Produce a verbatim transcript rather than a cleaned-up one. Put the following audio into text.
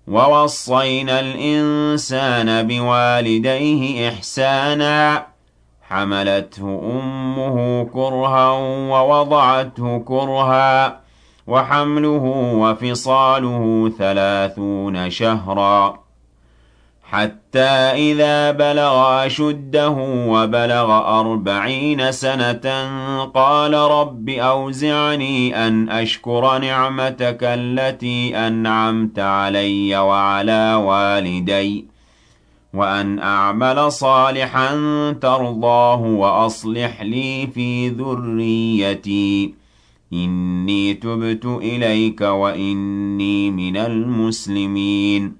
وَوَصَّيْنَا الْإِنسَانَ بِوَالِدَيْهِ إِحْسَانًا حَمَلَتْهُ أُمُّهُ كُرْهًا وَوَضَعَتْهُ كُرْهًا وَحَمْلُهُ وَفِصَالُهُ ثَلَاثُونَ شَهْرًا حَتَّى إِذَا بَلَغَ أَشُدَّهُ وَبَلَغَ أَرْبَعِينَ سَنَةً قَالَ رَبِّ أَوْزِعْنِي أَنْ أَشْكُرَ نِعْمَتَكَ الَّتِي أَنْعَمْتَ عَلَيَّ وَعَلَى وَالِدَيَّ وَأَنْ أَعْمَلَ صَالِحًا تَرْضَاهُ وَأَصْلِحْ لِي فِي ذُرِّيَّتِي إِنِّي تُبْتُ إِلَيْكَ وَإِنِّي مِنَ الْمُسْلِمِينَ